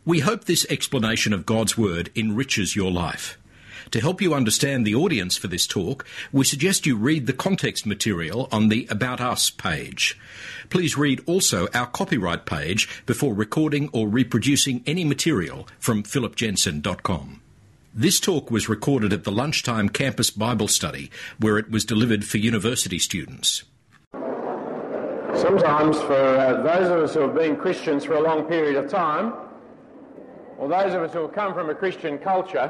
We hope this explanation of God's Word enriches your life. To help you understand the audience for this talk, we suggest you read the context material on the About Us page. Please read also our copyright page before recording or reproducing any material from philipjensen.com. This talk was recorded at the Lunchtime Campus Bible Study, where it was delivered for university students. Sometimes for those of us who have been Christians for a long period of time, or those of us who have come from a Christian culture,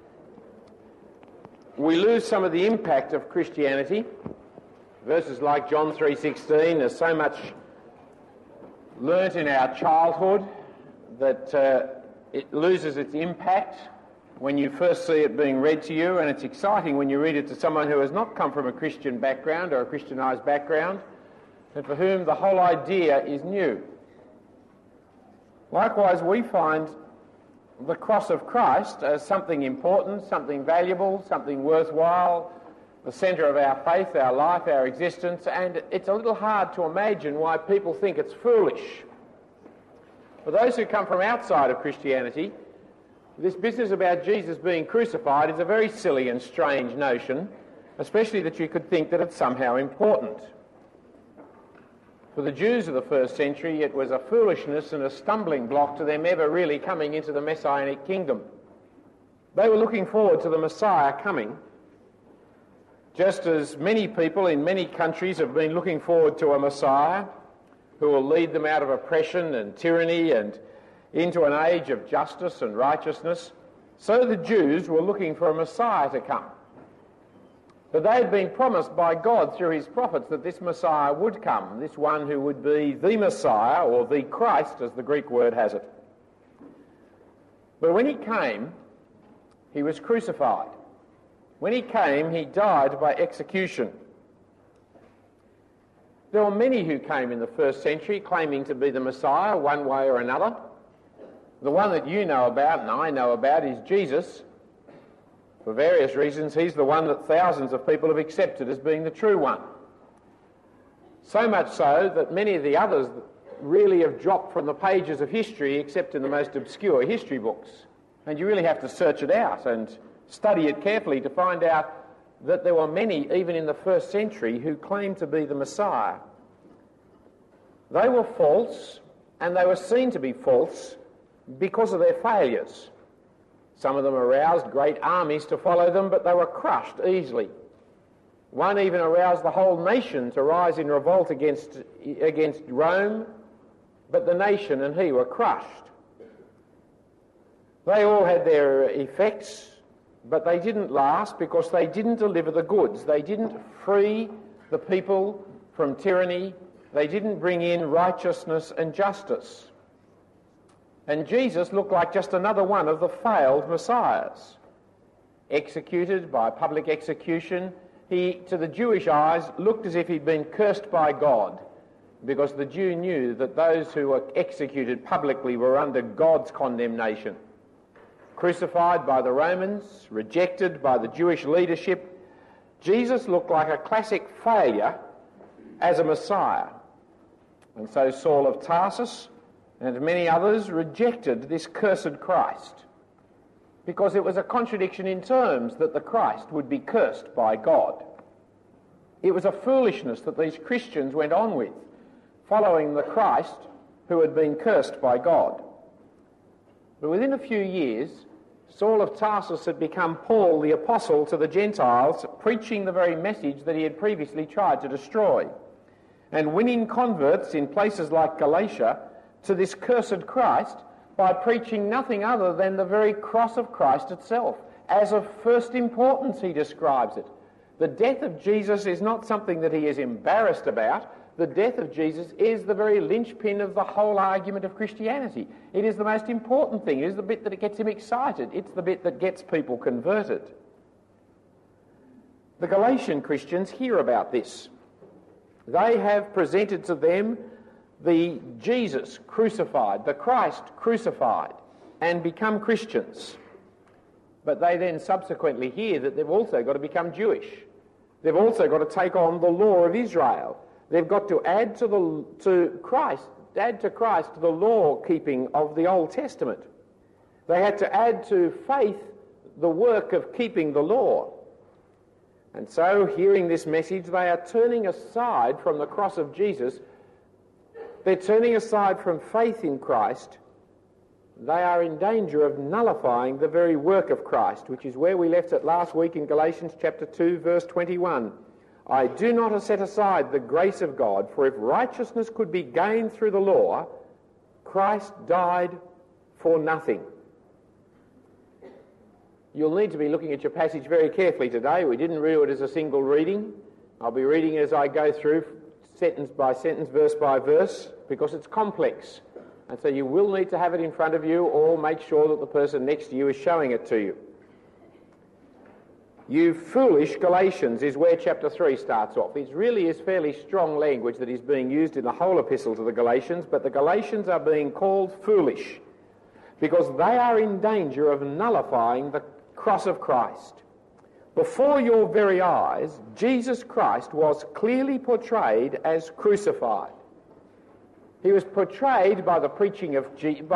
we lose some of the impact of Christianity. Verses like John 3:16, there's so much learnt in our childhood that it loses its impact when you first see it being read to you, and it's exciting when you read it to someone who has not come from a Christian background or a Christianised background, and for whom the whole idea is new. Likewise, we find the cross of Christ as something important, something valuable, something worthwhile, the centre of our faith, our life, our existence, and it's a little hard to imagine why people think it's foolish. For those who come from outside of Christianity, this business about Jesus being crucified is a very silly and strange notion, especially that you could think that it's somehow important. For the Jews of the first century, it was a foolishness and a stumbling block to them ever really coming into the Messianic kingdom. They were looking forward to the Messiah coming, just as many people in many countries have been looking forward to a Messiah who will lead them out of oppression and tyranny and into an age of justice and righteousness. So the Jews were looking for a Messiah to come. But they had been promised by God through his prophets that this Messiah would come, this one who would be the Messiah, or the Christ, as the Greek word has it. But when he came, he was crucified. When he came, he died by execution. There were many who came in the first century claiming to be the Messiah one way or another. The one that you know about and I know about is Jesus. For various reasons, he's the one that thousands of people have accepted as being the true one. So much so that many of the others really have dropped from the pages of history, except in the most obscure history books. And you really have to search it out and study it carefully to find out that there were many, even in the first century, who claimed to be the Messiah. They were false, and they were seen to be false because of their failures. Some of them aroused great armies to follow them, but they were crushed easily. One even aroused the whole nation to rise in revolt against Rome, but the nation and he were crushed. They all had their effects, but they didn't last because they didn't deliver the goods. They didn't free the people from tyranny. They didn't bring in righteousness and justice. And Jesus looked like just another one of the failed messiahs. Executed by public execution, he, to the Jewish eyes, looked as if he'd been cursed by God, because the Jew knew that those who were executed publicly were under God's condemnation. Crucified by the Romans, rejected by the Jewish leadership, Jesus looked like a classic failure as a Messiah. And so Saul of Tarsus and many others rejected this cursed Christ, because it was a contradiction in terms that the Christ would be cursed by God. It was a foolishness that these Christians went on with, following the Christ who had been cursed by God. But within a few years, Saul of Tarsus had become Paul the Apostle to the Gentiles, preaching the very message that he had previously tried to destroy, and winning converts in places like Galatia to this cursed Christ by preaching nothing other than the very cross of Christ itself. As of first importance, he describes it. The death of Jesus is not something that he is embarrassed about. The death of Jesus is the very linchpin of the whole argument of Christianity. It is the most important thing. It is the bit that gets him excited. It's the bit that gets people converted. The Galatian Christians hear about this. They have presented to them the Jesus crucified, the Christ crucified, and become Christians. But they then subsequently hear that they've also got to become Jewish. They've also got to take on the law of Israel. They've got to add to Christ the law-keeping of the Old Testament. They had to add to faith the work of keeping the law. And so, hearing this message, they are turning aside from the cross of Jesus. They're turning aside from faith in Christ. They are in danger of nullifying the very work of Christ, which is where we left it last week in Galatians chapter 2, verse 21. I do not set aside the grace of God, for if righteousness could be gained through the law, Christ died for nothing. You'll need to be looking at your passage very carefully today. We didn't read it as a single reading. I'll be reading as I go through sentence by sentence, verse by verse, because it's complex. And so you will need to have it in front of you, or make sure that the person next to you is showing it to you. You foolish Galatians is where chapter 3 starts off. It really is fairly strong language that is being used in the whole epistle to the Galatians, but the Galatians are being called foolish because they are in danger of nullifying the cross of Christ. Before your very eyes, Jesus Christ was clearly portrayed as crucified. He was portrayed by the preaching of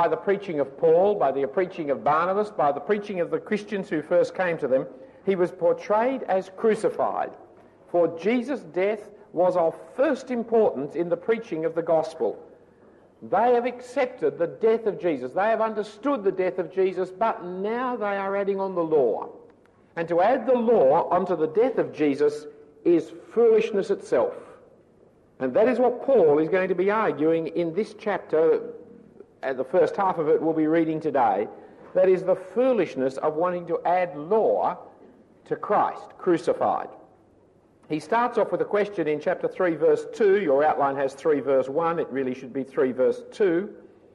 Paul, by the preaching of Barnabas, by the preaching of the Christians who first came to them. He was portrayed as crucified. For Jesus' death was of first importance in the preaching of the gospel. They have accepted the death of Jesus. They have understood the death of Jesus, but now they are adding on the law. And to add the law onto the death of Jesus is foolishness itself. And that is what Paul is going to be arguing in this chapter. The first half of it we'll be reading today. That is the foolishness of wanting to add law to Christ, crucified. He starts off with a question in chapter 3, verse 2. Your outline has 3, verse 1. It really should be 3, verse 2.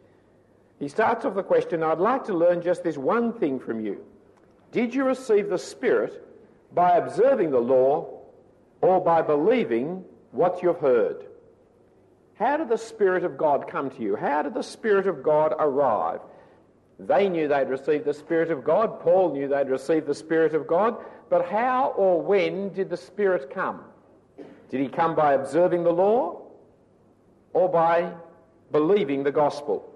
He starts off the question, I'd like to learn just this one thing from you. Did you receive the Spirit by observing the law or by believing what you've heard? How did the Spirit of God come to you? How did the Spirit of God arrive? They knew they'd received the Spirit of God. Paul knew they'd received the Spirit of God. But how or when did the Spirit come? Did he come by observing the law or by believing the gospel?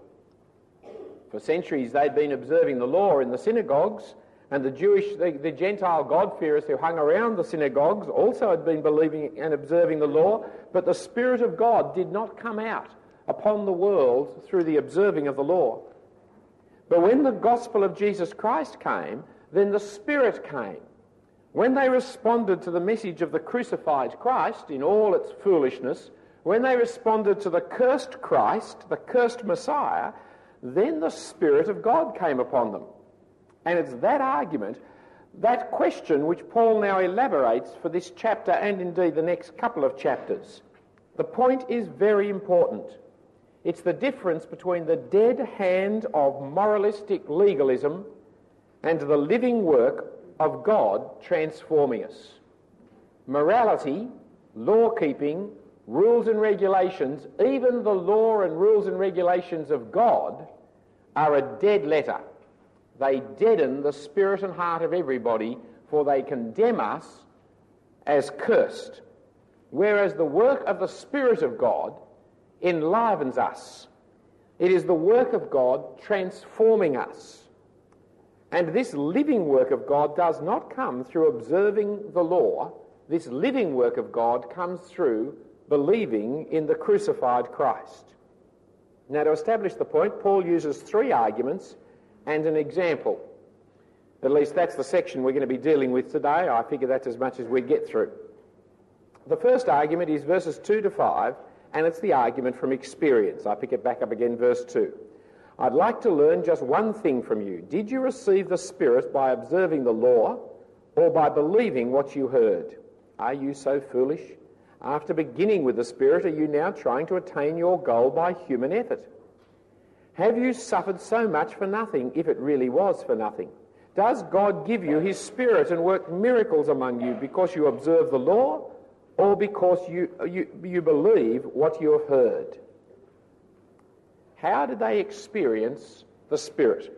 For centuries they'd been observing the law in the synagogues, and the Gentile God-fearers who hung around the synagogues also had been believing and observing the law, but the Spirit of God did not come out upon the world through the observing of the law. But when the gospel of Jesus Christ came, then the Spirit came. When they responded to the message of the crucified Christ in all its foolishness, when they responded to the cursed Christ, the cursed Messiah, then the Spirit of God came upon them. And it's that argument, that question, which Paul now elaborates for this chapter and indeed the next couple of chapters. The point is very important. It's the difference between the dead hand of moralistic legalism and the living work of God transforming us. Morality, law-keeping, rules and regulations, even the law and rules and regulations of God, are a dead letter. They deaden the spirit and heart of everybody, for they condemn us as cursed. Whereas the work of the Spirit of God enlivens us. It is the work of God transforming us. And this living work of God does not come through observing the law. This living work of God comes through believing in the crucified Christ. Now, to establish the point, Paul uses 3 arguments and an example. At least that's the section we're going to be dealing with today. I figure that's as much as we get through. The first argument is verses 2 to 5, and it's the argument from experience. I pick it back up again, verse 2. I'd like to learn just one thing from you. Did you receive the Spirit by observing the law or by believing what you heard? Are you so foolish? After beginning with the Spirit, are you now trying to attain your goal by human effort? Have you suffered so much for nothing, if it really was for nothing? Does God give you his Spirit and work miracles among you because you observe the law or because you believe what you have heard? How did they experience the Spirit?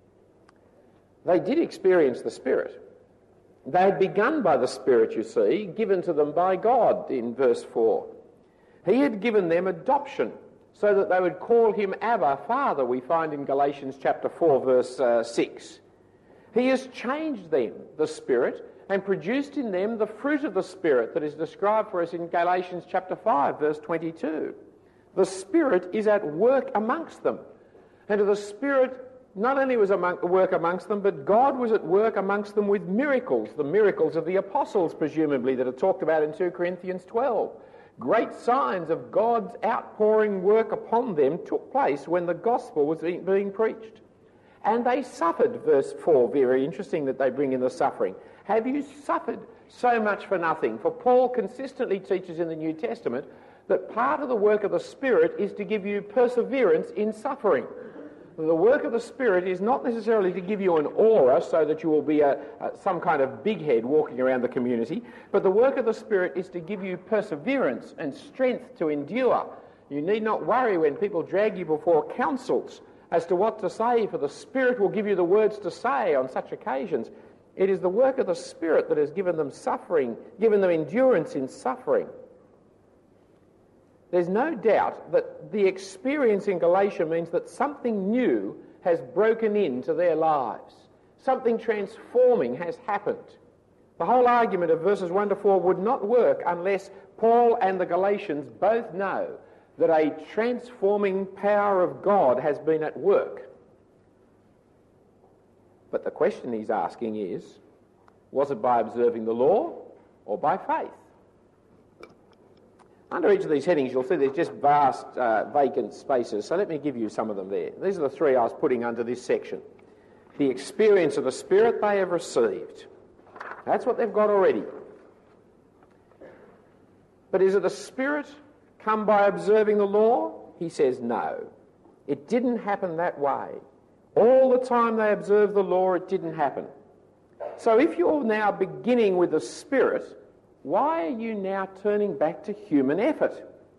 They did experience the Spirit. They had begun by the Spirit, you see, given to them by God in verse 4. He had given them adoption, so that they would call him Abba, Father, we find in Galatians chapter 4, verse 6. He has changed them, the Spirit, and produced in them the fruit of the Spirit that is described for us in Galatians chapter 5, verse 22. The Spirit is at work amongst them. And the Spirit not only was at work amongst them, but God was at work amongst them with miracles, the miracles of the apostles, presumably, that are talked about in 2 Corinthians 12. Great signs of God's outpouring work upon them took place when the gospel was being preached. And they suffered, verse 4, very interesting that they bring in the suffering. Have you suffered so much for nothing? For Paul consistently teaches in the New Testament that part of the work of the Spirit is to give you perseverance in suffering. The work of the Spirit is not necessarily to give you an aura so that you will be some kind of big head walking around the community, but the work of the Spirit is to give you perseverance and strength to endure. You need not worry when people drag you before councils as to what to say, for the Spirit will give you the words to say on such occasions. It is the work of the Spirit that has given them suffering, given them endurance in suffering. There's no doubt that the experience in Galatia means that something new has broken into their lives. Something transforming has happened. The whole argument of verses 1 to 4 would not work unless Paul and the Galatians both know that a transforming power of God has been at work. But the question he's asking is, was it by observing the law or by faith? Under each of these headings, you'll see there's just vast vacant spaces, so let me give you some of them there. These are the three I was putting under this section. The experience of the Spirit they have received. That's what they've got already. But is it the Spirit come by observing the law? He says no. It didn't happen that way. All the time they observed the law, it didn't happen. So if you're now beginning with the Spirit, why are you now turning back to human effort?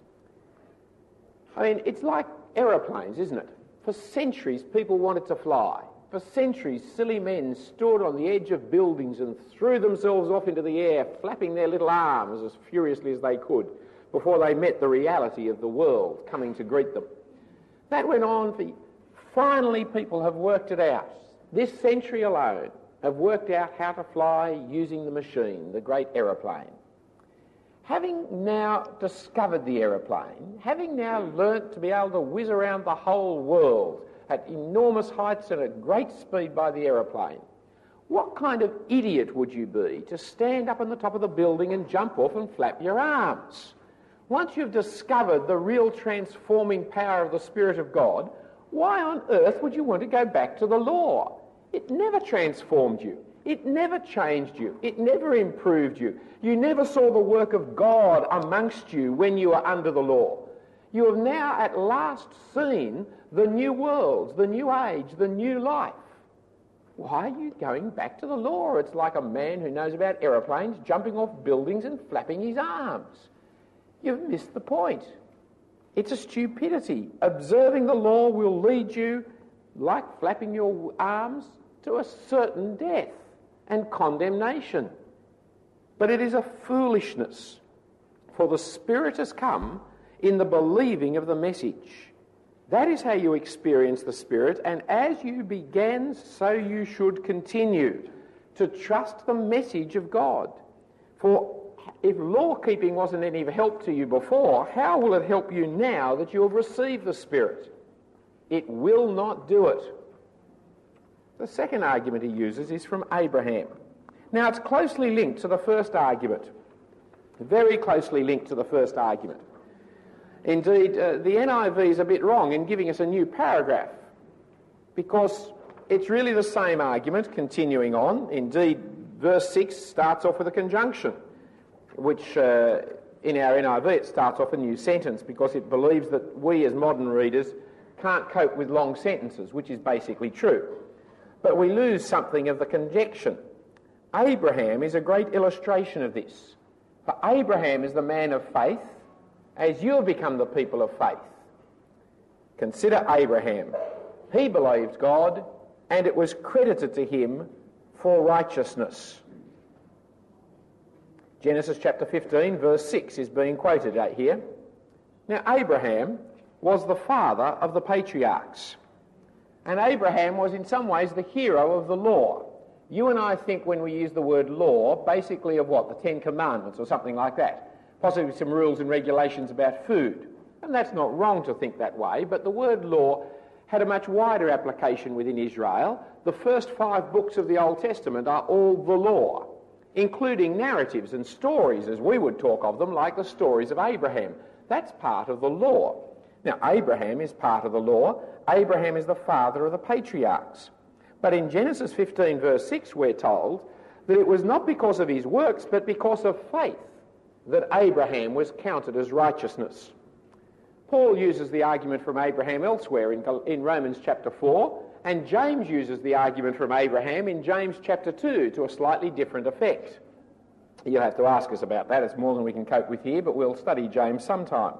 I mean, it's like aeroplanes, isn't it? For centuries, people wanted to fly. For centuries, silly men stood on the edge of buildings and threw themselves off into the air, flapping their little arms as furiously as they could before they met the reality of the world coming to greet them. That went on for... Finally, people have worked it out. This century alone have worked out how to fly using the machine, the great aeroplane. Having now discovered the aeroplane, having now learnt to be able to whiz around the whole world at enormous heights and at great speed by the aeroplane, what kind of idiot would you be to stand up on the top of the building and jump off and flap your arms? Once you've discovered the real transforming power of the Spirit of God, why on earth would you want to go back to the law? It never transformed you. It never changed you. It never improved you. You never saw the work of God amongst you when you were under the law. You have now at last seen the new world, the new age, the new life. Why are you going back to the law? It's like a man who knows about aeroplanes jumping off buildings and flapping his arms. You've missed the point. It's a stupidity. Observing the law will lead you, like flapping your arms, to a certain death and condemnation. But it is a foolishness, for the Spirit has come in the believing of the message. That is how you experience the Spirit, and as you began, so you should continue to trust the message of God. For if law-keeping wasn't any help to you before, how will it help you now that you have received the Spirit? It will not do it. The second argument he uses is from Abraham. Now, it's closely linked to the first argument, very closely linked to the first argument. Indeed, the NIV is a bit wrong in giving us a new paragraph, because it's really the same argument continuing on. Indeed, verse 6 starts off with a conjunction, which in our NIV it starts off a new sentence because it believes that we as modern readers can't cope with long sentences, which is basically true. But we lose something of the conjunction. Abraham is a great illustration of this. For Abraham is the man of faith, as you have become the people of faith. Consider Abraham. He believed God, and it was credited to him for righteousness. Genesis chapter 15, verse 6 is being quoted out here. Now, Abraham was the father of the patriarchs. And Abraham was in some ways the hero of the law. You and I think when we use the word law, basically of what? The Ten Commandments or something like that. Possibly some rules and regulations about food. And that's not wrong to think that way, but the word law had a much wider application within Israel. The first 5 books of the Old Testament are all the law, including narratives and stories, as we would talk of them, like the stories of Abraham. That's part of the law. Now, Abraham is part of the law. Abraham is the father of the patriarchs. But in Genesis 15, verse 6, we're told that it was not because of his works, but because of faith that Abraham was counted as righteousness. Paul uses the argument from Abraham elsewhere in Romans chapter 4, and James uses the argument from Abraham in James chapter 2 to a slightly different effect. You'll have to ask us about that. It's more than we can cope with here, but we'll study James sometime.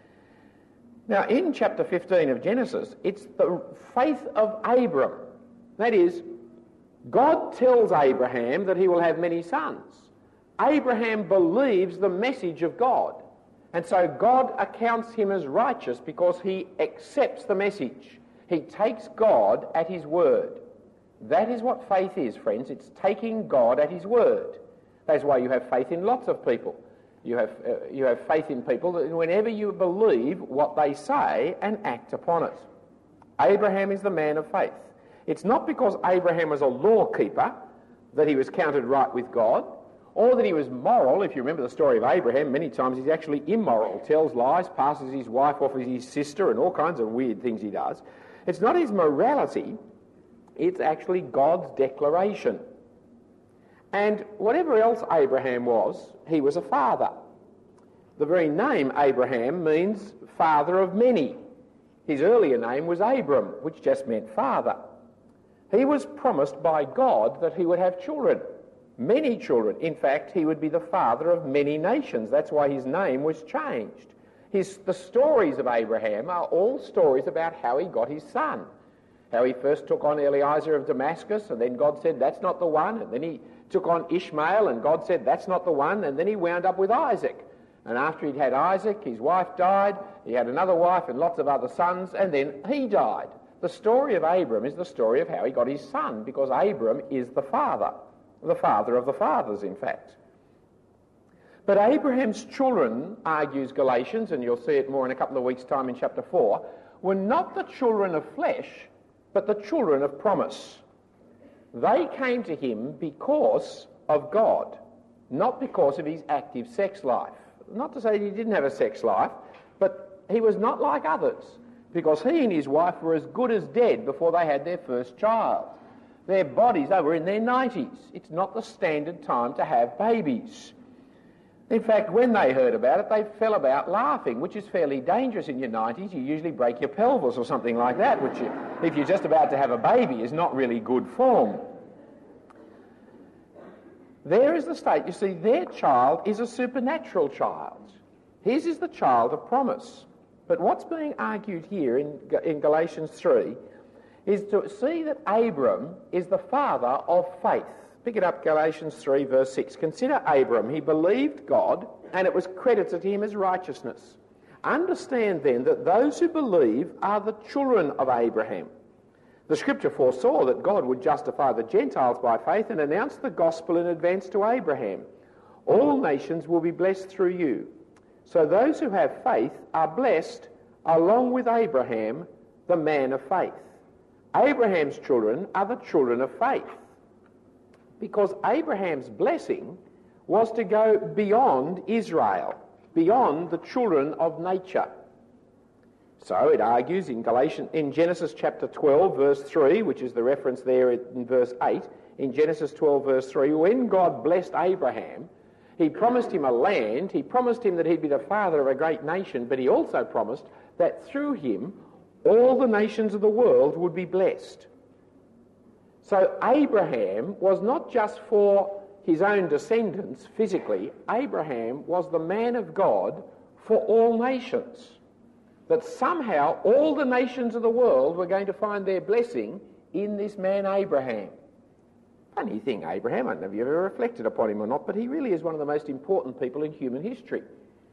Now, in chapter 15 of Genesis, it's the faith of Abram. That is, God tells Abraham that he will have many sons. Abraham believes the message of God. And so God accounts him as righteous because he accepts the message. He takes God at his word. That is what faith is, friends. It's taking God at his word. That's why you have faith in lots of people. You have faith in people that whenever you believe what they say and act upon it. Abraham is the man of faith. It's not because Abraham was a law keeper that he was counted right with God, or that he was moral. If you remember the story of Abraham, many times he's actually immoral, tells lies, passes his wife off as his sister, and all kinds of weird things he does. It's not his morality, it's actually God's declaration. And whatever else Abraham was, he was a father. The very name Abraham means father of many. His earlier name was Abram, which just meant father. He was promised by God that he would have children, many children. In fact, he would be the father of many nations. That's why his name was changed. The stories of Abraham are all stories about how he got his son. How he first took on Eliezer of Damascus, and then God said, that's not the one. And then he took on Ishmael, and God said, that's not the one. And then he wound up with Isaac. And after he'd had Isaac, his wife died. He had another wife and lots of other sons, and then he died. The story of Abram is the story of how he got his son, because Abram is the father of the fathers, in fact. But Abraham's children, argues Galatians, and you'll see it more in a couple of weeks' time in chapter 4, were not the children of flesh, but the children of promise. They came to him because of God, not because of his active sex life. Not to say he didn't have a sex life, but he was not like others, because he and his wife were as good as dead before they had their first child. Their bodies, they were in their 90s. It's not the standard time to have babies. In fact, when they heard about it, they fell about laughing, which is fairly dangerous in your 90s. You usually break your pelvis or something like that, which, if you're just about to have a baby, is not really good form. There is the state. You see, their child is a supernatural child. His is the child of promise. But what's being argued here in Galatians 3 is to see that Abram is the father of faith. Pick it up, Galatians 3, verse 6. Consider Abram. He believed God, and it was credited to him as righteousness. Understand then that those who believe are the children of Abraham. The scripture foresaw that God would justify the Gentiles by faith and announce the gospel in advance to Abraham. All nations will be blessed through you. So those who have faith are blessed along with Abraham, the man of faith. Abraham's children are the children of faith, because Abraham's blessing was to go beyond Israel, beyond the children of nature. So it argues in Genesis chapter 12, verse 3, which is the reference there in verse 8, in Genesis 12, verse 3, when God blessed Abraham, he promised him a land, he promised him that he'd be the father of a great nation, but he also promised that through him all the nations of the world would be blessed. So Abraham was not just for his own descendants physically. Abraham was the man of God for all nations. That somehow all the nations of the world were going to find their blessing in this man Abraham. Funny thing, Abraham, I don't know if you've ever reflected upon him or not, but he really is one of the most important people in human history.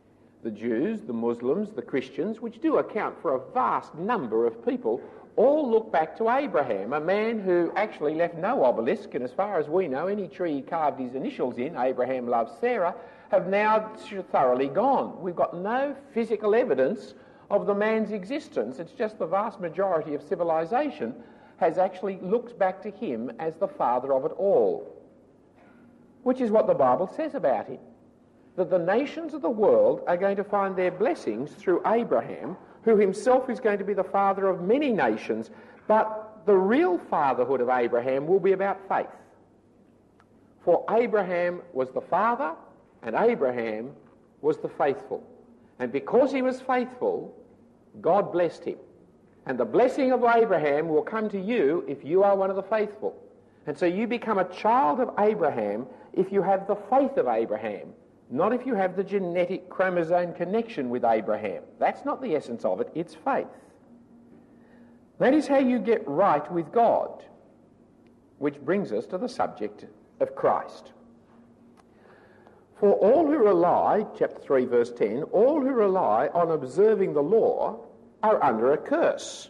the Jews, the Muslims, the Christians, which do account for a vast number of people, all look back to Abraham, a man who actually left no obelisk, and as far as we know, any tree he carved his initials in, Abraham loves Sarah, have now thoroughly gone. We've got no physical evidence of the man's existence. It's just the vast majority of civilization has actually looked back to him as the father of it all, which is what the Bible says about him, that the nations of the world are going to find their blessings through Abraham, who himself is going to be the father of many nations, but the real fatherhood of Abraham will be about faith. For Abraham was the father, and Abraham was the faithful. And because he was faithful, God blessed him. And the blessing of Abraham will come to you if you are one of the faithful. And so you become a child of Abraham if you have the faith of Abraham, not if you have the genetic chromosome connection with Abraham. That's not the essence of it, it's faith. That is how you get right with God, which brings us to the subject of Christ. For all who rely, chapter 3 verse 10, all who rely on observing the law are under a curse.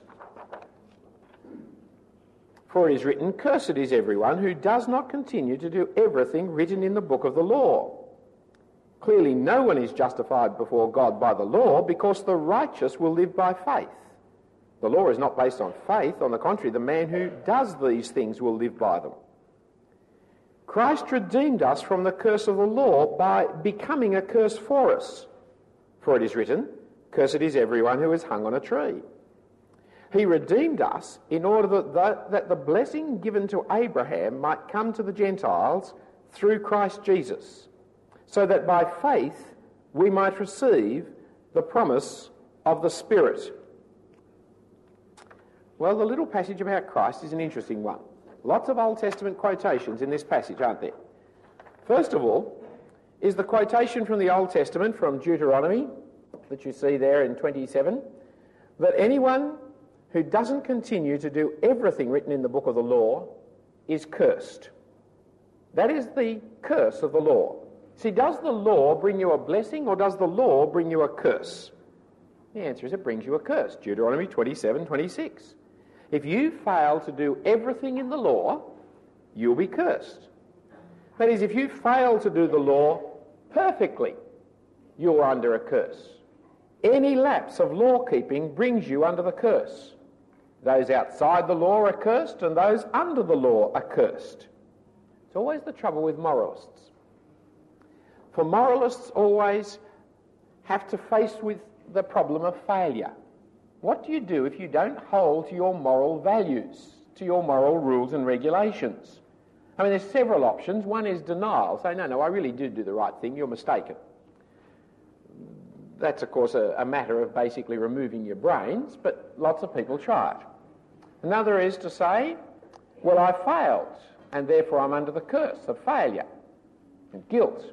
For it is written, "Cursed is everyone who does not continue to do everything written in the book of the law." Clearly no one is justified before God by the law, because the righteous will live by faith. The law is not based on faith. On the contrary, the man who does these things will live by them. Christ redeemed us from the curse of the law by becoming a curse for us. For it is written, "Cursed is everyone who is hung on a tree." He redeemed us in order that the blessing given to Abraham might come to the Gentiles through Christ Jesus, so that by faith we might receive the promise of the Spirit. Well, the little passage about Christ is an interesting one. Lots of Old Testament quotations in this passage, aren't there? First of all is the quotation from the Old Testament, from Deuteronomy, that you see there in 27, that anyone who doesn't continue to do everything written in the book of the law is cursed. That is the curse of the law. See, does the law bring you a blessing, or does the law bring you a curse? The answer is it brings you a curse. Deuteronomy 27:26. If you fail to do everything in the law, you'll be cursed. That is, if you fail to do the law perfectly, you're under a curse. Any lapse of law-keeping brings you under the curse. Those outside the law are cursed, and those under the law are cursed. It's always the trouble with moralists. For moralists always have to face with the problem of failure. What do you do if you don't hold to your moral values, to your moral rules and regulations? I mean, there's several options. One is denial. Say, no, I really did do the right thing, you're mistaken. That's, of course, a matter of basically removing your brains, but lots of people try it. Another is to say, well, I failed, and therefore I'm under the curse of failure and guilt.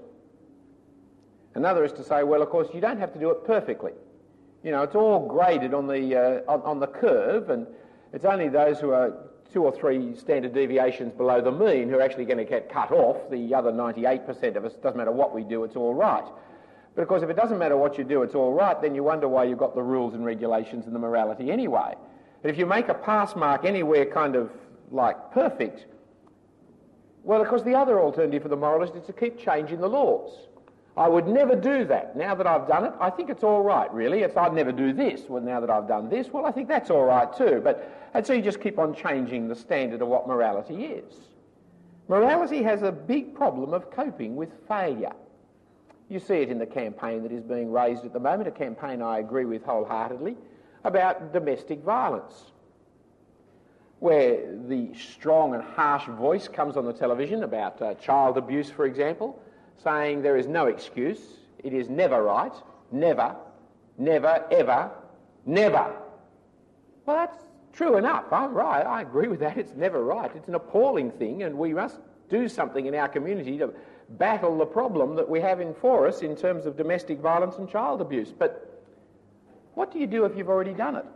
Another is to say, well, of course, you don't have to do it perfectly. You know, it's all graded on the curve, and it's only those who are 2 or 3 standard deviations below the mean who are actually going to get cut off. The other 98% of us, doesn't matter what we do, it's all right. But of course, if it doesn't matter what you do, it's all right, then you wonder why you've got the rules and regulations and the morality anyway. But if you make a pass mark anywhere kind of like perfect, well, of course, the other alternative for the moralist is to keep changing the laws. I would never do that. Now that I've done it, I think it's all right, really. I'd never do this. Well, now that I've done this, well, I think that's all right too. And so you just keep on changing the standard of what morality is. Morality has a big problem of coping with failure. You see it in the campaign that is being raised at the moment, a campaign I agree with wholeheartedly, about domestic violence, where the strong and harsh voice comes on the television about child abuse, for example, saying there is no excuse, it is never right, never, never, ever, never. Well, that's true enough. I'm right. I agree with that. It's never right. It's an appalling thing, and we must do something in our community to battle the problem that we have for us in terms of domestic violence and child abuse. But what do you do if you've already done it?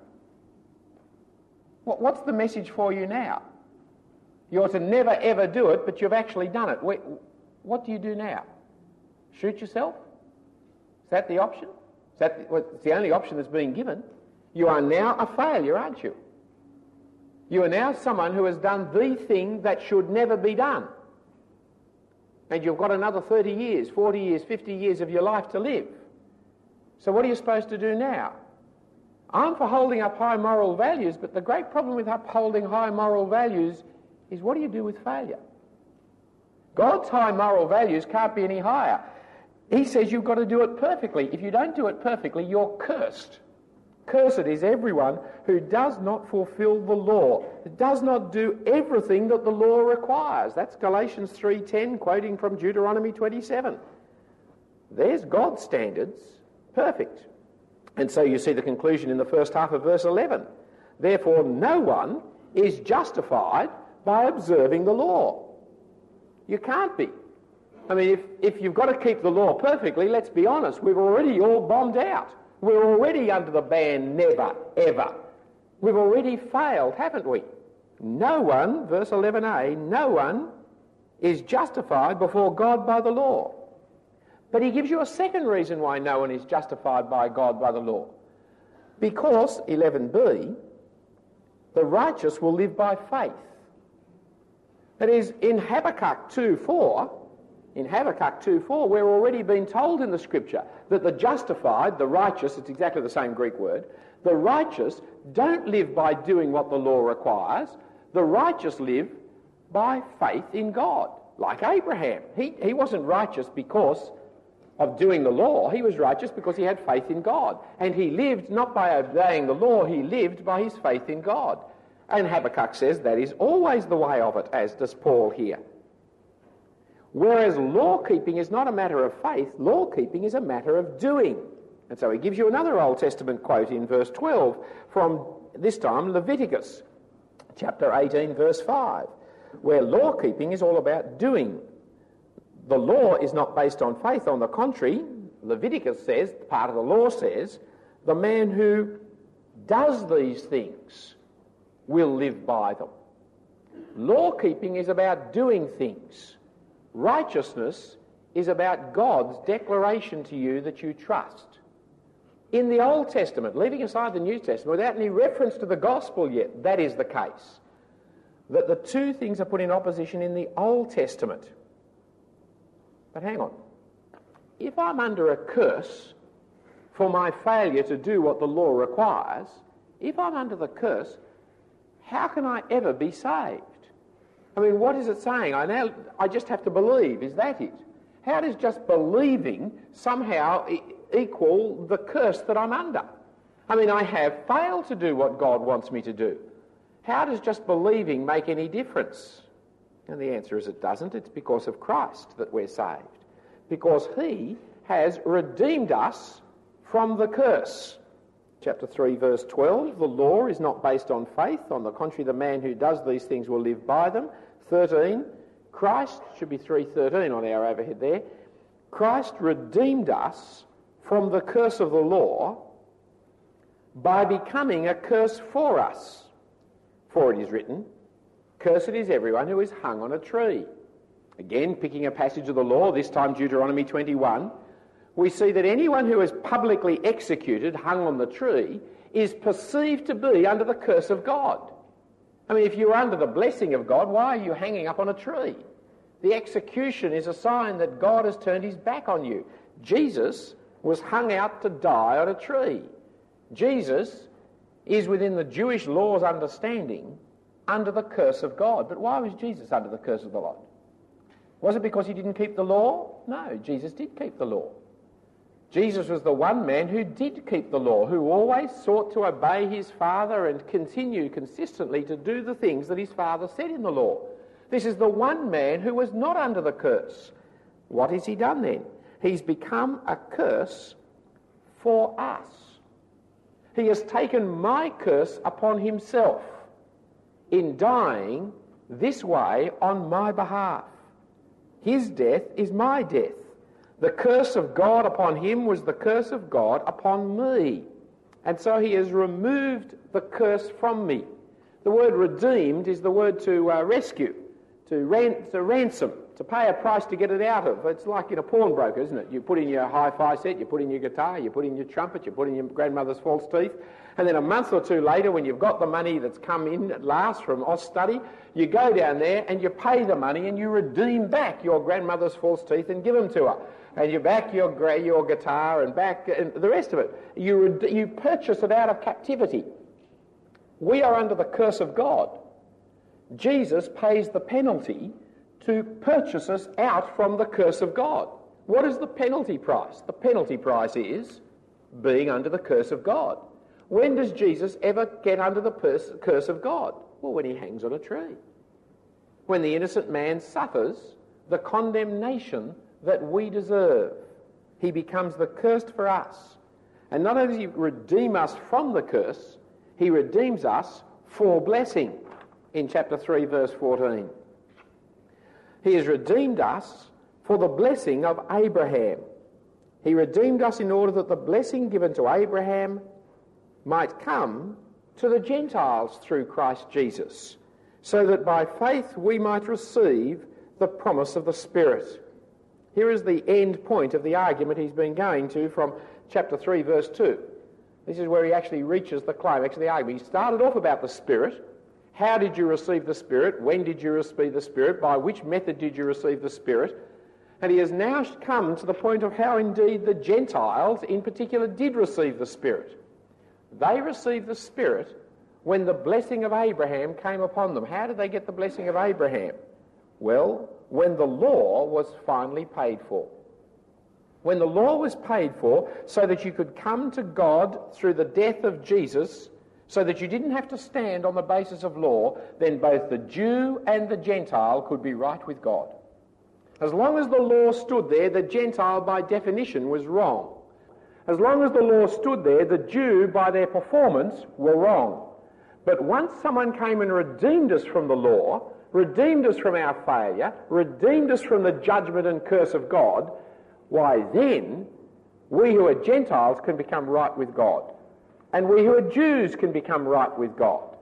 What's the message for you now? You're to never, ever do it, but you've actually done it. What do you do now? Shoot yourself? Is that the option? It's the only option that's being given. You are now a failure, aren't you? You are now someone who has done the thing that should never be done. And you've got another 30 years, 40 years, 50 years of your life to live. So what are you supposed to do now? I'm for holding up high moral values, but the great problem with upholding high moral values is what do you do with failure? God's high moral values can't be any higher. He says you've got to do it perfectly. If you don't do it perfectly, you're cursed. Cursed is everyone who does not fulfill the law, does not do everything that the law requires. That's Galatians 3:10, quoting from Deuteronomy 27. There's God's standards, perfect. And so you see the conclusion in the first half of verse 11. Therefore, no one is justified by observing the law. You can't be. I mean, if you've got to keep the law perfectly, let's be honest, we've already all bombed out. We're already under the ban never, ever. We've already failed, haven't we? No one, verse 11a, no one is justified before God by the law. But he gives you a second reason why no one is justified by God by the law. Because, 11b, the righteous will live by faith. That is, in Habakkuk 2:4, we're already been told in the Scripture that the justified, the righteous, it's exactly the same Greek word, the righteous don't live by doing what the law requires. The righteous live by faith in God, like Abraham. He wasn't righteous because of doing the law. He was righteous because he had faith in God. And he lived not by obeying the law, he lived by his faith in God. And Habakkuk says that is always the way of it, as does Paul here. Whereas law-keeping is not a matter of faith, law-keeping is a matter of doing. And so he gives you another Old Testament quote in verse 12 from, this time, Leviticus, chapter 18, verse 5, where law-keeping is all about doing. The law is not based on faith. On the contrary, Leviticus says, part of the law says, the man who does these things will live by them. Law-keeping is about doing things. Righteousness is about God's declaration to you that you trust. In the Old Testament, leaving aside the New Testament, without any reference to the gospel yet, that is the case. That the two things are put in opposition in the Old Testament. But hang on. If I'm under a curse for my failure to do what the law requires, if I'm under the curse, how can I ever be saved? I mean, what is it saying? I just have to believe. Is that it? How does just believing somehow equal the curse that I'm under? I mean, I have failed to do what God wants me to do. How does just believing make any difference? And the answer is it doesn't. It's because of Christ that we're saved. Because he has redeemed us from the curse. Chapter 3, verse 12, the law is not based on faith. On the contrary, the man who does these things will live by them. 13, Christ, should be 3:13 on our overhead there. Christ redeemed us from the curse of the law by becoming a curse for us. For it is written, cursed is everyone who is hung on a tree. Again, picking a passage of the law, this time Deuteronomy 21, we see that anyone who is publicly executed, hung on the tree, is perceived to be under the curse of God. I mean, if you're under the blessing of God, why are you hanging up on a tree? The execution is a sign that God has turned his back on you. Jesus was hung out to die on a tree. Jesus is, within the Jewish law's understanding, under the curse of God. But why was Jesus under the curse of the Lord? Was it because he didn't keep the law? No, Jesus did keep the law. Jesus was the one man who did keep the law, who always sought to obey his Father and continue consistently to do the things that his Father said in the law. This is the one man who was not under the curse. What has he done then? He's become a curse for us. He has taken my curse upon himself in dying this way on my behalf. His death is my death. The curse of God upon him was the curse of God upon me. And so he has removed the curse from me. The word redeemed is the word to rescue. ransom, to pay a price to get it out of. It's like in a pawnbroker, isn't it? You put in your hi-fi set, you put in your guitar, you put in your trumpet, you put in your grandmother's false teeth, and then a month or two later, when you've got the money that's come in at last from Austudy, you go down there and you pay the money and you redeem back your grandmother's false teeth and give them to her. And you back your guitar and back and the rest of it. You purchase it out of captivity. We are under the curse of God. Jesus pays the penalty to purchase us out from the curse of God. What is the penalty price? The penalty price is being under the curse of God. When does Jesus ever get under the curse of God? Well, when he hangs on a tree. When the innocent man suffers the condemnation that we deserve. He becomes the cursed for us. And not only does he redeem us from the curse, he redeems us for blessing in chapter 3, verse 14. He has redeemed us for the blessing of Abraham. He redeemed us in order that the blessing given to Abraham might come to the Gentiles through Christ Jesus, so that by faith we might receive the promise of the Spirit. Here is the end point of the argument he's been going to from chapter 3, verse 2. This is where he actually reaches the climax of the argument. He started off about the Spirit. How did you receive the Spirit? When did you receive the Spirit? By which method did you receive the Spirit? And he has now come to the point of how indeed the Gentiles in particular did receive the Spirit. They received the Spirit when the blessing of Abraham came upon them. How did they get the blessing of Abraham? Well, when the law was finally paid for. When the law was paid for so that you could come to God through the death of Jesus, so that you didn't have to stand on the basis of law, then both the Jew and the Gentile could be right with God. As long as the law stood there, the Gentile by definition was wrong. As long as the law stood there, the Jew by their performance were wrong. But once someone came and redeemed us from the law, redeemed us from our failure, redeemed us from the judgment and curse of God, why then we who are Gentiles can become right with God. And we who are Jews can become right with God.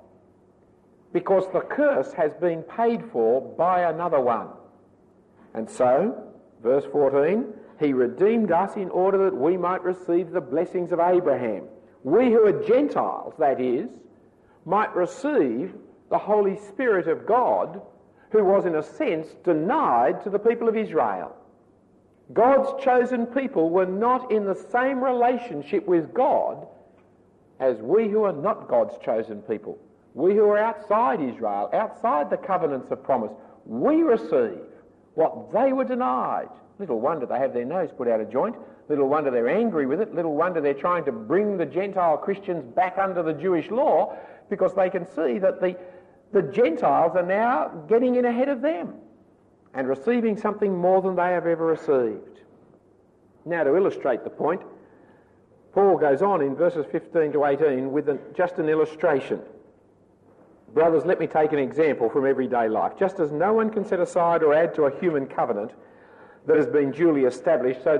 Because the curse has been paid for by another one. And so, verse 14, he redeemed us in order that we might receive the blessings of Abraham. We who are Gentiles, that is, might receive the Holy Spirit of God, who was in a sense denied to the people of Israel. God's chosen people were not in the same relationship with God as we who are not God's chosen people. We who are outside Israel, outside the covenants of promise, we receive what they were denied. Little wonder they have their nose put out of joint. Little wonder they're angry with it. Little wonder they're trying to bring the Gentile Christians back under the Jewish law, because they can see that the Gentiles are now getting in ahead of them and receiving something more than they have ever received. Now, to illustrate the point, Paul goes on in verses 15 to 18 with just an illustration. Brothers, let me take an example from everyday life. Just as no one can set aside or add to a human covenant that has been duly established, so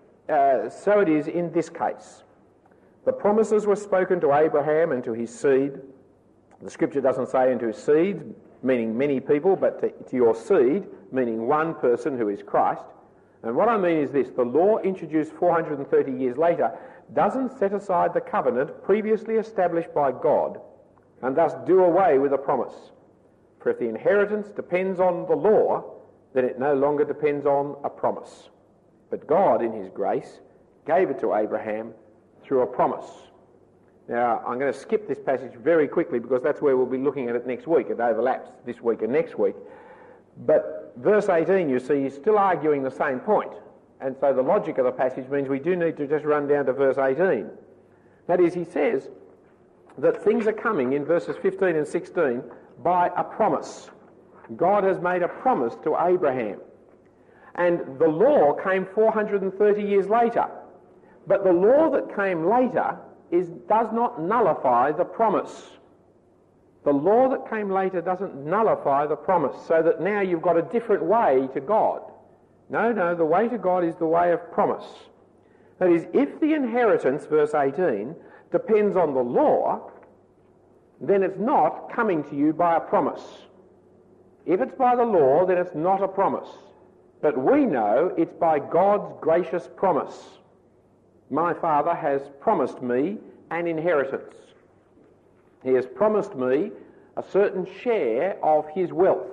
it is in this case. The promises were spoken to Abraham and to his seed. The scripture doesn't say into his seed, meaning many people, but to your seed, meaning one person who is Christ. And what I mean is this: the law introduced 430 years later doesn't set aside the covenant previously established by God and thus do away with a promise. For if the inheritance depends on the law, then it no longer depends on a promise. But God, in his grace, gave it to Abraham through a promise. Now, I'm going to skip this passage very quickly because that's where we'll be looking at it next week. It overlaps this week and next week. But verse 18, you see, is still arguing the same point. And so the logic of the passage means we do need to just run down to verse 18. That is, he says that things are coming in verses 15 and 16 by a promise. God has made a promise to Abraham. And the law came 430 years later. But the law that came later does not nullify the promise. The law that came later doesn't nullify the promise, so that now you've got a different way to God. No, the way to God is the way of promise. That is, if the inheritance, verse 18, depends on the law, then it's not coming to you by a promise. If it's by the law, then it's not a promise. But we know it's by God's gracious promise. My Father has promised me an inheritance. He has promised me a certain share of his wealth.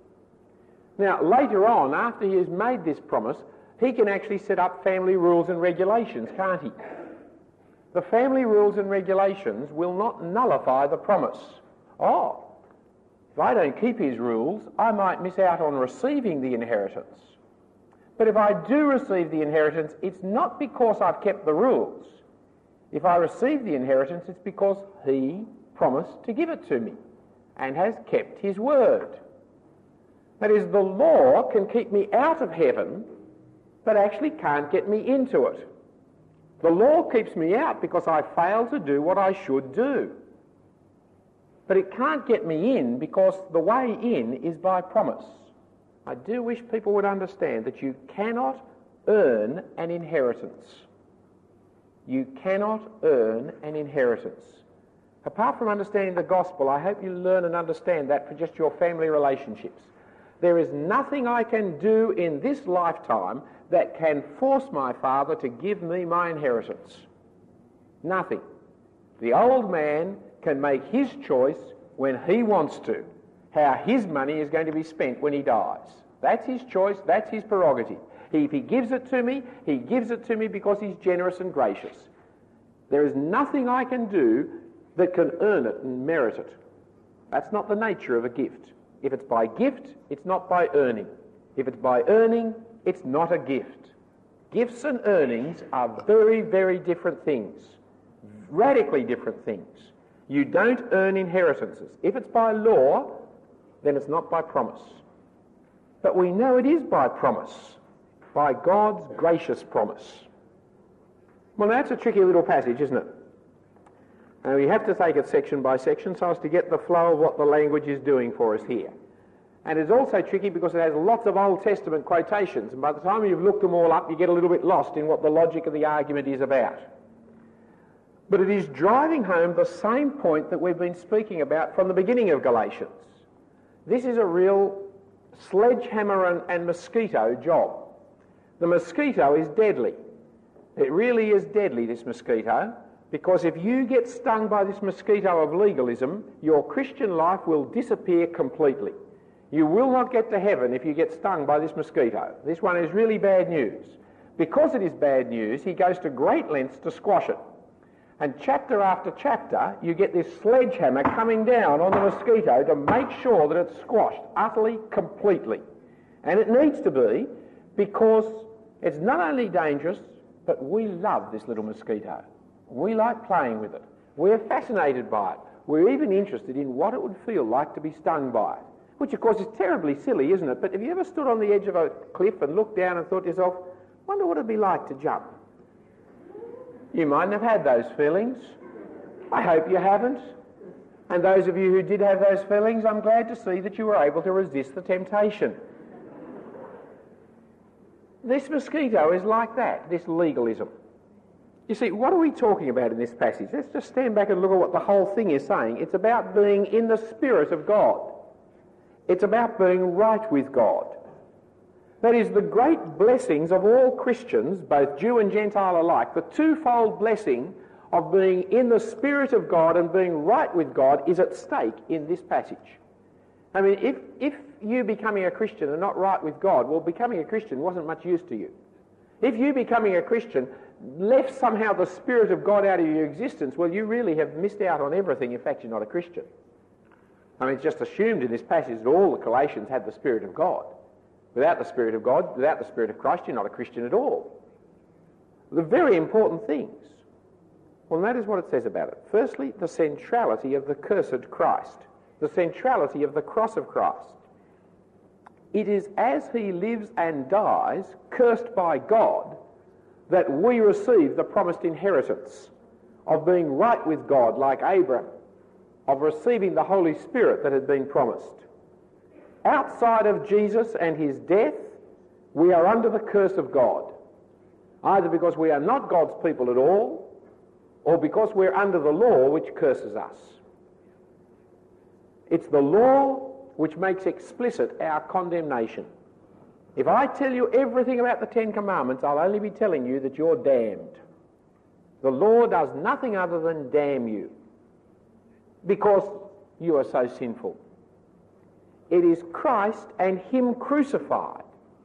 Now, later on, after he has made this promise, he can actually set up family rules and regulations, can't he? The family rules and regulations will not nullify the promise. Oh, if I don't keep his rules, I might miss out on receiving the inheritance. But if I do receive the inheritance, it's not because I've kept the rules. If I receive the inheritance, it's because he promised to give it to me and has kept his word. That is, the law can keep me out of heaven, but actually can't get me into it. The law keeps me out because I fail to do what I should do. But it can't get me in because the way in is by promise. I do wish people would understand that you cannot earn an inheritance. You cannot earn an inheritance. Apart from understanding the gospel, I hope you learn and understand that for just your family relationships. There is nothing I can do in this lifetime that can force my Father to give me my inheritance. Nothing. The old man can make his choice when he wants to, how his money is going to be spent when he dies. That's his choice, that's his prerogative. If he gives it to me, he gives it to me because he's generous and gracious. There is nothing I can do that can earn it and merit it. That's not the nature of a gift. If it's by gift, it's not by earning. If it's by earning, it's not a gift. Gifts and earnings are very, very different things. Radically different things. You don't earn inheritances. If it's by law, then it's not by promise. But we know it is by promise, by God's gracious promise. Well, that's a tricky little passage, isn't it? And we have to take it section by section so as to get the flow of what the language is doing for us here. And it's also tricky because it has lots of Old Testament quotations, and by the time you've looked them all up, you get a little bit lost in what the logic of the argument is about. But it is driving home the same point that we've been speaking about from the beginning of Galatians. This is a real sledgehammer and mosquito job. The mosquito is deadly. It really is deadly, this mosquito, because if you get stung by this mosquito of legalism, your Christian life will disappear completely. You will not get to heaven if you get stung by this mosquito. This one is really bad news. Because it is bad news, he goes to great lengths to squash it. And chapter after chapter, you get this sledgehammer coming down on the mosquito to make sure that it's squashed utterly, completely. And it needs to be, because it's not only dangerous, but we love this little mosquito. We like playing with it. We're fascinated by it. We're even interested in what it would feel like to be stung by it. Which, of course, is terribly silly, isn't it? But have you ever stood on the edge of a cliff and looked down and thought to yourself, wonder what it'd be like to jump? You mightn't have had those feelings. I hope you haven't. And those of you who did have those feelings, I'm glad to see that you were able to resist the temptation. This mosquito is like that, this legalism. You see, what are we talking about in this passage? Let's just stand back and look at what the whole thing is saying. It's about being in the Spirit of God. It's about being right with God. That is, the great blessings of all Christians, both Jew and Gentile alike, the twofold blessing of being in the Spirit of God and being right with God is at stake in this passage. I mean, if you becoming a Christian are not right with God, well, becoming a Christian wasn't much use to you. If you becoming a Christian left somehow the Spirit of God out of your existence, well, you really have missed out on everything. In fact, you're not a Christian. I mean, it's just assumed in this passage that all the Galatians had the Spirit of God. Without the Spirit of God, without the Spirit of Christ, you're not a Christian at all. The very important things. Well, notice what it says about it. Firstly, the centrality of the cursed Christ. The centrality of the cross of Christ. It is as he lives and dies, cursed by God, that we receive the promised inheritance of being right with God like Abraham, of receiving the Holy Spirit that had been promised. Outside of Jesus and his death, we are under the curse of God, either because we are not God's people at all, or because we're under the law which curses us. It's the law which makes explicit our condemnation. If I tell you everything about the Ten Commandments, I'll only be telling you that you're damned. The law does nothing other than damn you because you are so sinful. It is Christ and Him crucified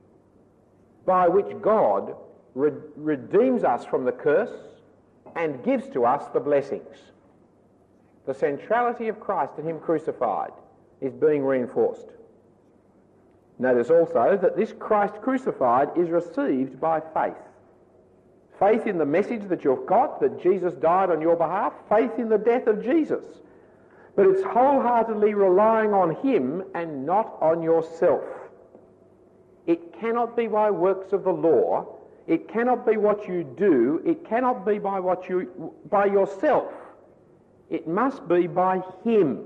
by which God redeems us from the curse and gives to us the blessings. The centrality of Christ and Him crucified is being reinforced. Notice also that this Christ crucified is received by faith. Faith in the message that you've got, that Jesus died on your behalf, faith in the death of Jesus. But it's wholeheartedly relying on Him and not on yourself. It cannot be by works of the law. It cannot be what you do. It cannot be by yourself. It must be by Him.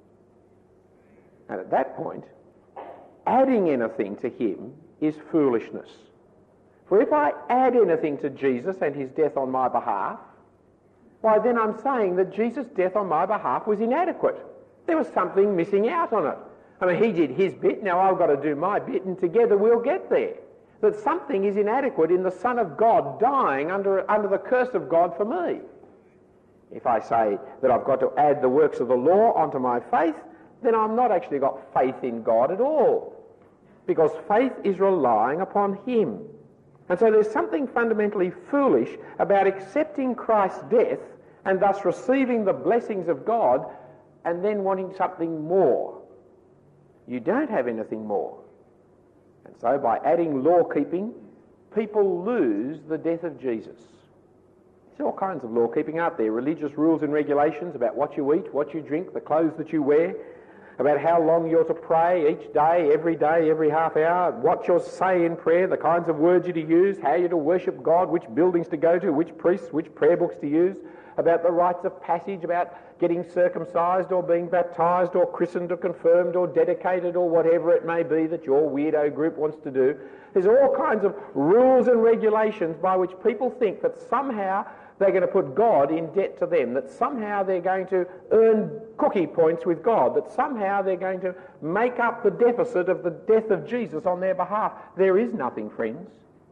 And at that point, adding anything to Him is foolishness. For if I add anything to Jesus and His death on my behalf, why then I'm saying that Jesus' death on my behalf was inadequate. There was something missing out on it. I mean, He did His bit, now I've got to do my bit, and together we'll get there. That something is inadequate in the Son of God dying under the curse of God for me. If I say that I've got to add the works of the law onto my faith, then I've not actually got faith in God at all. Because faith is relying upon Him. And so there's something fundamentally foolish about accepting Christ's death and thus receiving the blessings of God and then wanting something more. You don't have anything more. And so by adding law-keeping, people lose the death of Jesus. There's all kinds of law-keeping out there, religious rules and regulations about what you eat, what you drink, the clothes that you wear, about how long you're to pray each day, every half hour, what you'll say in prayer, the kinds of words you're to use, how you're to worship God, which buildings to go to, which priests, which prayer books to use, about the rites of passage, about getting circumcised or being baptised or christened or confirmed or dedicated or whatever it may be that your weirdo group wants to do. There's all kinds of rules and regulations by which people think that somehow they're going to put God in debt to them, that somehow they're going to earn cookie points with God, that somehow they're going to make up the deficit of the death of Jesus on their behalf. There is nothing, friends.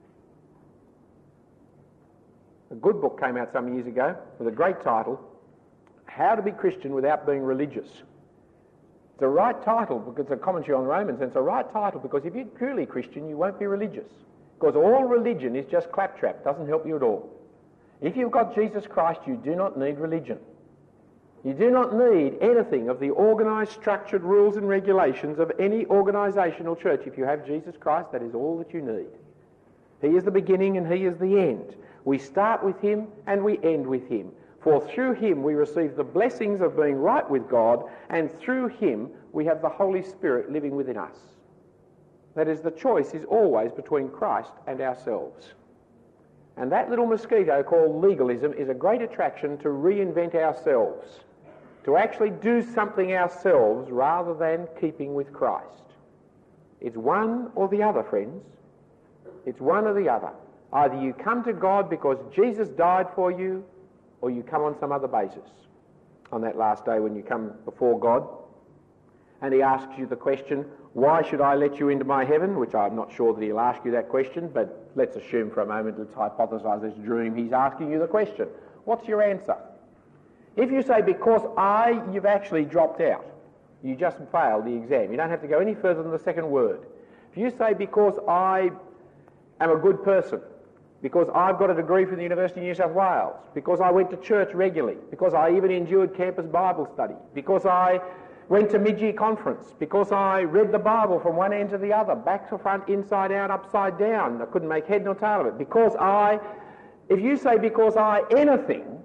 A good book came out some years ago with a great title, How to Be Christian Without Being Religious. It's a right title because it's a commentary on Romans, and it's a right title because if you're truly Christian, you won't be religious. Because all religion is just claptrap, doesn't help you at all. If you've got Jesus Christ, you do not need religion. You do not need anything of the organised, structured rules and regulations of any organisational church. If you have Jesus Christ, that is all that you need. He is the beginning and He is the end. We start with Him and we end with Him. For through Him we receive the blessings of being right with God, and through Him we have the Holy Spirit living within us. That is, the choice is always between Christ and ourselves. And that little mosquito called legalism is a great attraction to reinvent ourselves, to actually do something ourselves rather than keeping with Christ. It's one or the other, friends. It's one or the other. Either you come to God because Jesus died for you, or you come on some other basis. On that last day when you come before God, and He asks you the question, why should I let you into my heaven? Which I'm not sure that He'll ask you that question, but let's assume for a moment, let's hypothesise this dream, He's asking you the question. What's your answer? If you say, because you've actually dropped out. You just failed the exam. You don't have to go any further than the second word. If you say, because I am a good person, because I've got a degree from the University of New South Wales, because I went to church regularly, because I even endured campus Bible study, because I went to mid-year conference, because I read the Bible from one end to the other, back to front, inside out, upside down. I couldn't make head nor tail of it. If you say because I anything,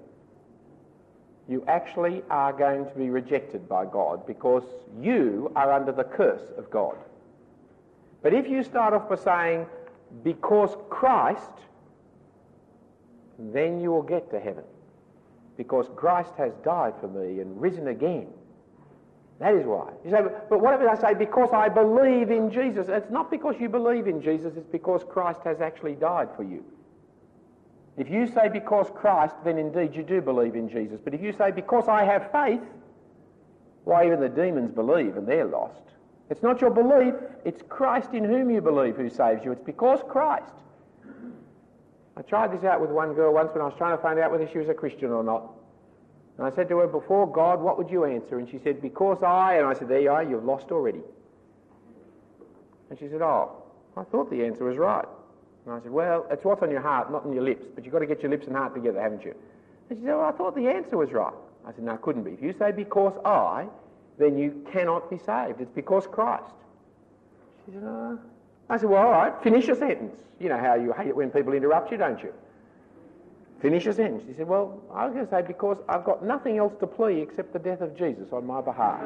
you actually are going to be rejected by God because you are under the curse of God. But if you start off by saying, because Christ, then you will get to heaven. Because Christ has died for me and risen again. That is why. You say, but what if I say, because I believe in Jesus? It's not because you believe in Jesus, it's because Christ has actually died for you. If you say because Christ, then indeed you do believe in Jesus. But if you say because I have faith, why even the demons believe and they're lost. It's not your belief, it's Christ in whom you believe who saves you. It's because Christ. I tried this out with one girl once when I was trying to find out whether she was a Christian or not. And I said to her, before God, what would you answer? And she said, because I... And I said, there you are, you've lost already. And she said, oh, I thought the answer was right. And I said, well, it's what's on your heart, not on your lips. But you've got to get your lips and heart together, haven't you? And she said, well, I thought the answer was right. I said, no, it couldn't be. If you say because I, then you cannot be saved. It's because Christ. She said, oh. I said, well, all right, finish your sentence. You know how you hate it when people interrupt you, don't you? Finish your sentence. She said, well, I was going to say because I've got nothing else to plea except the death of Jesus on my behalf.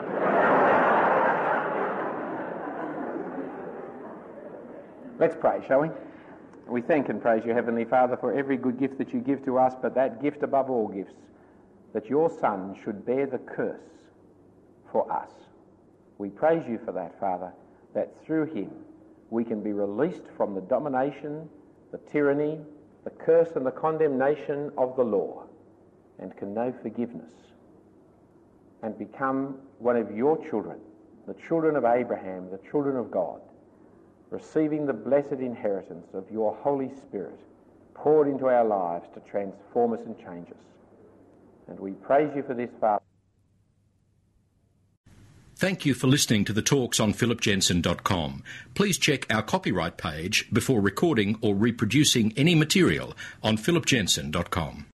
Let's pray, shall we? We thank and praise you, Heavenly Father, for every good gift that you give to us, but that gift above all gifts, that your Son should bear the curse for us. We praise you for that, Father, that through him we can be released from the domination, the tyranny, the curse and the condemnation of the law, and can know forgiveness and become one of your children, the children of Abraham, the children of God, receiving the blessed inheritance of your Holy Spirit poured into our lives to transform us and change us. And we praise you for this, Father. Thank you for listening to the talks on philipjensen.com. Please check our copyright page before recording or reproducing any material on philipjensen.com.